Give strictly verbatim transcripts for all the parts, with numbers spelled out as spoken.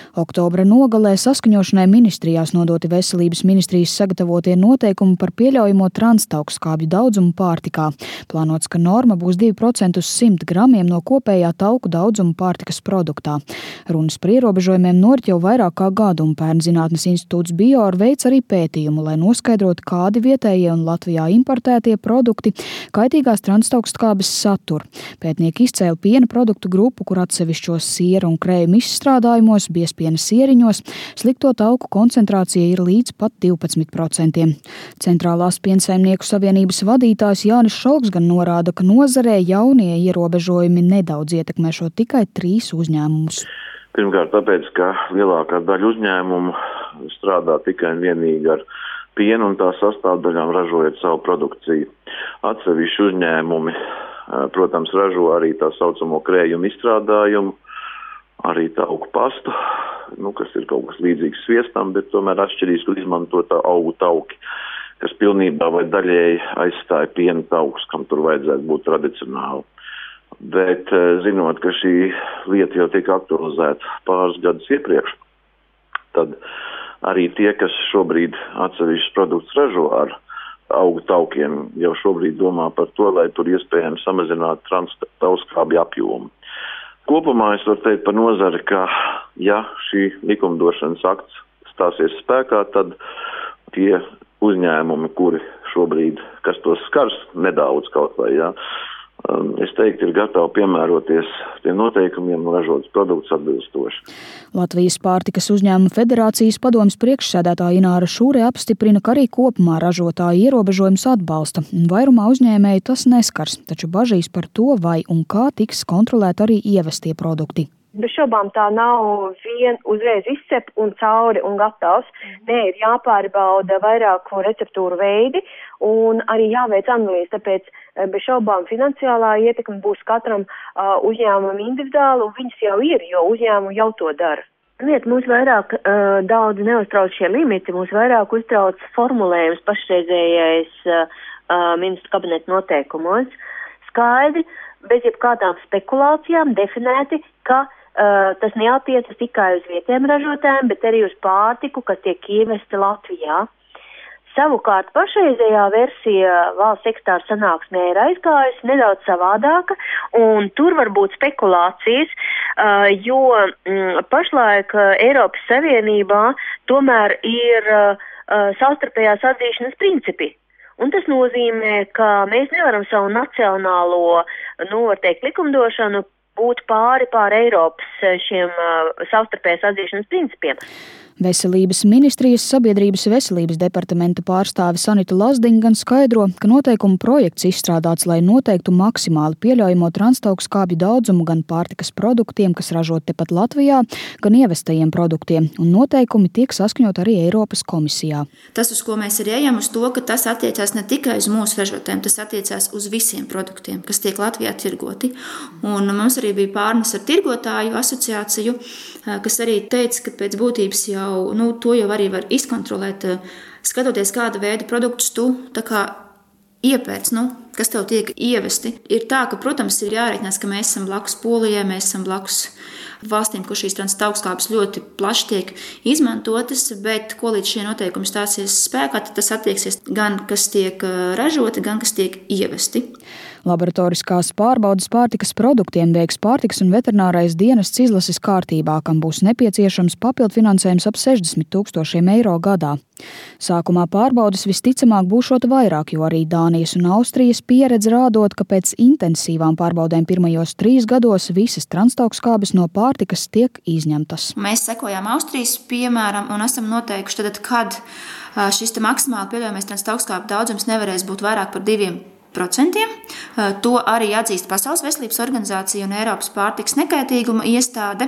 Oktobra nogalē saskaņošanai ministrijās nodoti Veselības ministrijas sagatavotie noteikumi par pieļaujamo transtaukskābju daudzumu pārtikā. Plānots, ka norma būs divi procenti uz simt gramiem no kopējā tauku daudzuma pārtikas produktā. Runas par ierobežojumiem norit jau vairāk kā gadu, un Pērnzinātnes institūts Bior veic arī pētījumu, lai noskaidrotu, kādi vietējie un Latvijā importētie produkti kaitīgās transtaukskābes satur. Pētnieki izcēla piena produktu grupu, kur atsevišķos siera un krējuma izstrādājumos, biezpiena sieriņos, slikto tauku koncentrācija ir līdz pat divpadsmit procentiem. Centrālās piensaimnieku savienības vadītājs Jānis Šalks gan norāda, ka nozarē jaunie ierobežojumi nedaudz ietekmēšot tikai trīs uzņēmumus. Pirmkārt, tāpēc, ka lielākā daļa uzņēmumu strādā tikai un vienīgi ar pienu un tā sastāvdaļām ražojot savu produkciju. Atsevišķi uzņēmumi, protams, ražo arī tā saucamo krējumu izstrādājumu, arī tauku pastu, nu, kas ir kaut kas līdzīgs sviestam, bet tomēr atšķirīgs, kur izmanto tā augu tauki, kas pilnībā vai daļēji aizstāja piena taukus, kam tur vajadzētu būt tradicionāli. Bet zinot, ka šī lieta jau tika aktualizēta pāris gadus iepriekš, tad arī tie, kas šobrīd atsevišķus produktus ražo ar augu taukiem, jau šobrīd domā par to, lai tur iespējams samazināt transtaukskābju apjomu. Kopumā es varu teikt par nozari, ka ja šī likumdošanas akts stāsies spēkā, tad tie uzņēmumi, kuri šobrīd, kas tos skars nedaudz kaut vai, ja, es teiktu, ir gatavi piemēroties tiem noteikumiem un ražotas produktus atbilstoši. Latvijas pārtikas uzņēmuma federācijas padomes priekšsēdētāja Ināra Šūre apstiprina, ka arī kopumā ražotāju ierobežojums atbalsta. Vairumā uzņēmēju tas neskars, taču bažīs par to, vai un kā tiks kontrolēt arī ievestie produkti. Bez šaubām tā nav vien uzreiz izcep un cauri un gatavs. Nē, ir jāpārbauda vairāku receptūru veidi un arī jāveic analīze, tāpēc bez šaubām finansiālā ietekme būs katram uh, uzņēmumam individuāli, un viņas jau ir, jo uzņēmumi jau to dara. Liet, mūs vairāk uh, daudz neuztrauc šie limiti, mūs vairāk uztrauc formulējums pašreizējais uh, ministru kabineta noteikumos. Skaidri, bez jebkādām spekulācijām definēti, ka Uh, tas neatiecas tikai uz vietējiem ražotājiem, bet arī uz pārtiku, kas tiek ievesta Latvijā. Savukārt pašreizējā versija valsts sekretāra sanāksmē ir aizgājusi nedaudz savādāka, un tur var būt spekulācijas, uh, jo mm, pašlaik uh, Eiropas Savienībā tomēr ir uh, savstarpējās atzīšanas principi. Un tas nozīmē, ka mēs nevaram savu nacionālo, nu, var teikt, likumdošanu būt pāri pār Eiropas šiem uh, savstarpējas atzīšanas principiem. Veselības ministrijas sabiedrības veselības departamenta pārstāve Sanita Lazdiņa gan skaidro, ka noteikumu projekts izstrādāts, lai noteiktu maksimāli pieļaujamo transtaukskābju daudzumu gan pārtikas produktiem, kas ražot tepat Latvijā, gan ievestajiem produktiem, un noteikumi tiek saskaņot arī Eiropas komisijā. Tas, uz ko mēs arī ejam, uz to, ka tas attiecās ne tikai uz mūsu ražotājiem, tas attiecās uz visiem produktiem, kas tiek Latvijā tirgoti. Un mums arī bija pārunas ar tirgotāju asociāciju, kas arī teica, ka pēc būtības jau Nu, to jau arī var izkontrolēt, skatoties, kāda veida produktus tu tā kā iepērc, nu, kas tev tiek ievesti. Ir tā, ka, protams, ir jārēķinās, ka mēs esam blakus Polijai, mēs esam blakus valstīm, kur šīs transtaukskābes ļoti plaši tiek izmantotas, bet ko līdz šie noteikumi stāsies spēkā, tad tas attieksies gan, kas tiek ražoti, gan, kas tiek ievesti. Laboratoriskās pārbaudes pārtikas produktiem veiks pārtikas un veterinārais dienests izlases kārtībā, kam būs nepieciešams papildfinansējums ap sešdesmit tūkstošiem eiro gadā. Sākumā pārbaudes visticamāk būšot vairāk, jo arī Dānijas un Austrijas pieredze rādot, ka pēc intensīvām pārbaudēm pirmajos trīs gados visas transtaukskābes no pārtikas tiek izņemtas. Mēs sekojām Austrijas piemēram un esam noteikuši, tad, kad šis maksimāli pieļaujamais transtaukskābju daudzums nevarēs būt vairāk par diviem procentiem. To arī atzīst Pasaules veselības organizācija un Eiropas pārtikas nekaitīguma iestāde,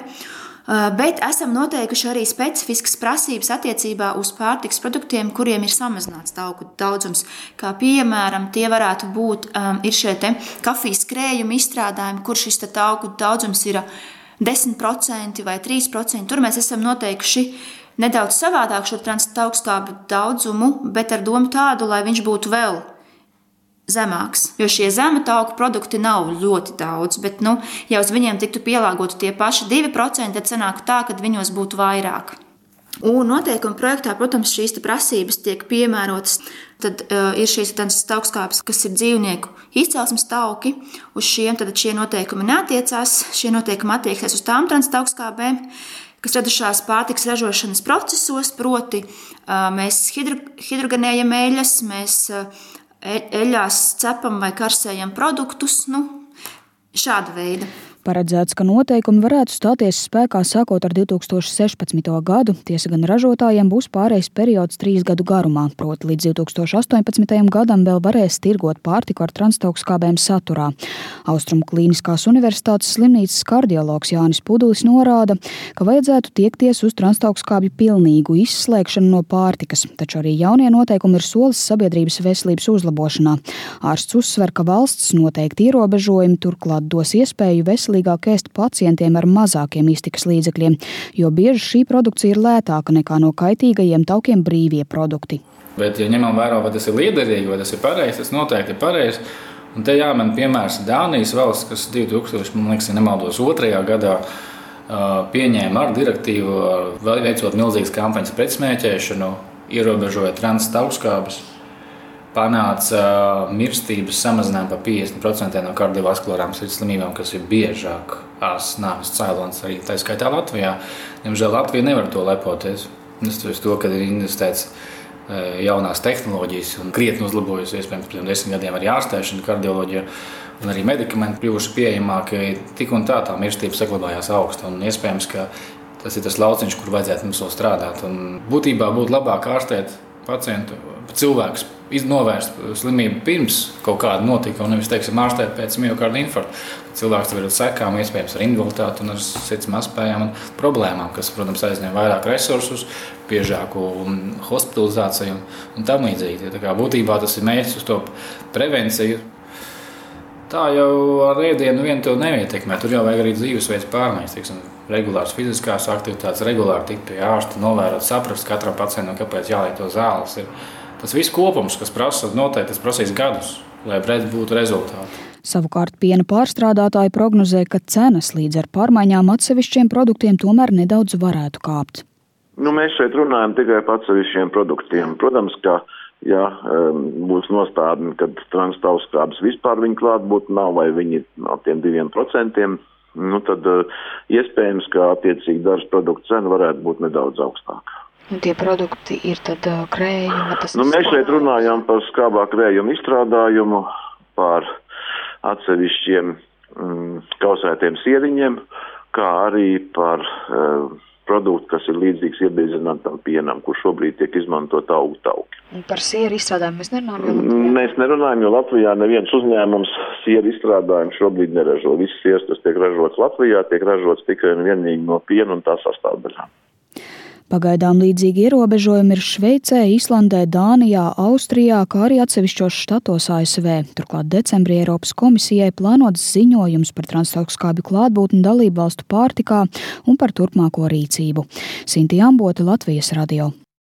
bet esam noteikuši arī specifiskas prasības attiecībā uz pārtikas produktiem, kuriem ir samazināts tauku daudzums, kā piemēram tie varētu būt, um, ir šie te kafijas krējuma izstrādājumi, kur šis tauku daudzums ir desmit procenti vai trīs procenti. Tur mēs esam noteikuši nedaudz savādāk šo transtaukskābju daudzumu, bet ar domu tādu, lai viņš būtu vēl zemāks, jo šie zema tauku produkti nav ļoti daudz, bet, nu, ja uz viņiem tiktu pielāgoti tie paši divi procenti, tad sanāk tā, ka viņos būtu vairāk. Un noteikuma projektā, protams, šīs prasības tiek piemērotas. Tad uh, ir šīs taukskāpes, kas ir dzīvnieku izcelsmes tauki. Uz šiem tad šie noteikumi neatiecās. Šie noteikumi attieksies uz tām taukskāpēm, kas radušās pārtikas ražošanas procesos, proti uh, mēs hidro, hidrogenējam eļas, mēs uh, eļās cepam vai karsējam produktus, nu, šāda veida. Paredzēts, ka noteikumi varētu stāties spēkā sākot ar divi tūkstoši sešpadsmito gadu, tiesa gan ražotājiem būs pārejas periods trīs gadu garumā, proti līdz divi tūkstoši astoņpadsmitajam gadam vēl varēs tirgot pārtiku ar transtaukskābēm saturā. Austrumu Klīniskās universitātes slimnīcas kardiologs Jānis Pudulis norāda, ka vajadzētu tiekties uz transtaukskābju pilnīgu izslēgšanu no pārtikas, taču arī jaunie noteikumi ir solis sabiedrības veselības uzlabošanā. Ārsts uzsver, ka valsts noteikti ierobežojumi turklāt dos iespēju veselības Veselīgāk ēst pacientiem ar mazākiem iztikas līdzekļiem, jo bieži šī produkcija ir lētāka nekā no kaitīgajiem taukiem brīvie produkti. Bet, ja ņemam vērā, vai tas ir liederīgi, vai tas ir pareizi, tas noteikti ir pareizi. Un te jāmin piemērs Dānijas valsts, kas divi tūkstoši, man liekas, ja nemaldos, otrajā gadā pieņēma ar direktīvu, veicot milzīgas kampaņas pret smēķēšanu, ierobežojot transtaukskābes, panāca mirstības samazinājumu par piecdesmit procentiem no kardiovaskulārām sirdslimībām, kas ir biežākās nāves cēlonis arī tā skaitā Latvijā. Diemžēl Latvija nevar to lepoties. Neskatoties to, ka ir investēts jaunās tehnoloģijas un krietni uzlabojas, iespējams, pirms desmit gadiem arī ārstēšana, kardioloģija un arī medikamenti kļuvuši pieejamāki, tik un tā tā mirstība saglabājās augsta. Un iespējams, ka tas ir tas lauciņš, kur vajadzētu mums vēl strādāt. Un būtībā būtu labāk ārstēt pacientu, cilvēks novērst slimību pirms kaut kāda notika, un nevis, teiksim, ārstēt pēc miokarda infarkta. Cilvēks var ar sekām, iespējams, ar invaliditāti un ar sirds mazspējām un problēmām, kas, protams, aizņem vairāk resursus, biežāku hospitalizāciju un, un tam līdzīgi. Tā kā būtībā tas ir mērķis uz to prevenciju. Tā jau ar ēdienu vien to neietekmē. Tur jau vajag arī dzīvesveids pārmaiņas, teiksim, regulārs fiziskās aktivitātes, regulāri tikt pie ārsta, novērot, saprast katram pacientam, kāpēc jālieto zāles. Ir tas viss kopums, kas prasa, noteikti tas prasīs gadus, lai būtu rezultāti. Savukārt piena pārstrādātāji prognozē, ka cenas līdz ar pārmaiņām atsevišķiem produktiem tomēr nedaudz varētu kāpt. Nu, mēs šeit runājam tikai par atsevišķiem produktiem. Protams, ka ja būs nostādni, kad transtaukskābes vispār viņi klāt būtu nav, vai viņi nav tiem diviem procentiem, nu tad iespējams, ka attiecīgi dažas produktu cena varētu būt nedaudz augstāka. Un tie produkti ir tad krējumi? Tas nu, mēs šeit runājam par skābā krējuma izstrādājumu, par atsevišķiem mm, kausētiem sieriņiem, kā arī par uh, produktu, kas ir līdzīgs iebīzinātam pienam, kur šobrīd tiek izmantot augu tauki. Un par sieru izstrādājumu mēs nerunājam? Jo mēs nerunājam, jo Latvijā neviens uzņēmums sieru izstrādājumu šobrīd neražo. Viss siers, kas tiek ražots Latvijā, tiek ražots tikai un vienīgi no piena un tā sastāvdaļām. Pagaidām līdzīgi ierobežojumi ir Šveicē, Islandē, Dānijā, Austrijā, kā arī atsevišķos štatos A S V. Turklāt decembrī Eiropas komisijai plānots ziņojums par transtaukskābju klātbūtni dalību valstu pārtikā un par turpmāko rīcību. Sinti Ambota, Latvijas radio.